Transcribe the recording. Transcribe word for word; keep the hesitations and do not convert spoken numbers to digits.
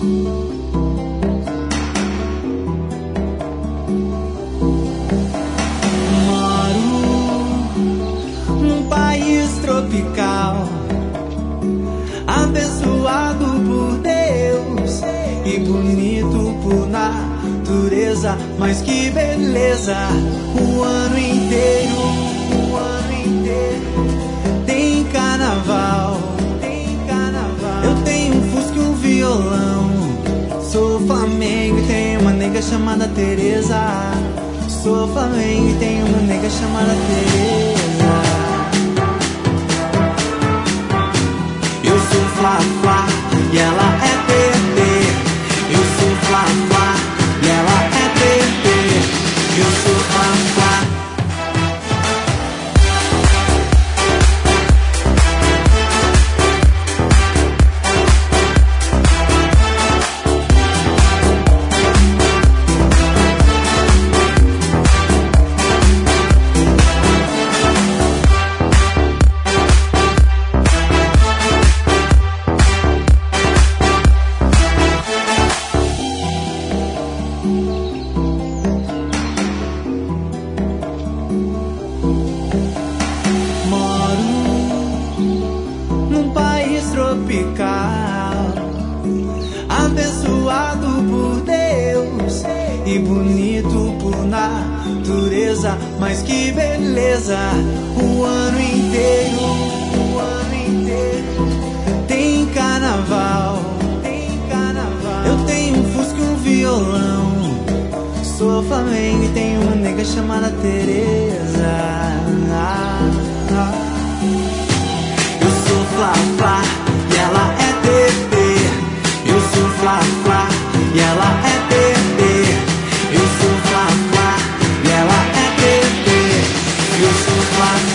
Tropical, abençoado por Deus e bonito por natureza, mas que beleza! O ano inteiro, o ano inteiro tem carnaval, tem carnaval. Eu tenho um fusca e um violão, sou Flamengo e tenho uma nega chamada Teresa. Sou Flamengo e tenho uma nega chamada Teresa. Eu sou Fla-Fla e ela é T T. Eu sou Fla-Fla e ela é T T. Eu sou Fla-Fla. Tropical, abençoado por Deus e bonito por natureza, mas que beleza! O ano inteiro, o ano inteiro tem carnaval, tem carnaval. Eu tenho um fusca e um violão, sou Flamengo e tenho uma nega chamada Teresa. Ah, ah. Eu sou Fla-Fla e ela é T T. Eu sou Fla-Fla e ela é T T. Eu sou Fla-Fla e ela é T T. Eu sou Fla-Fla.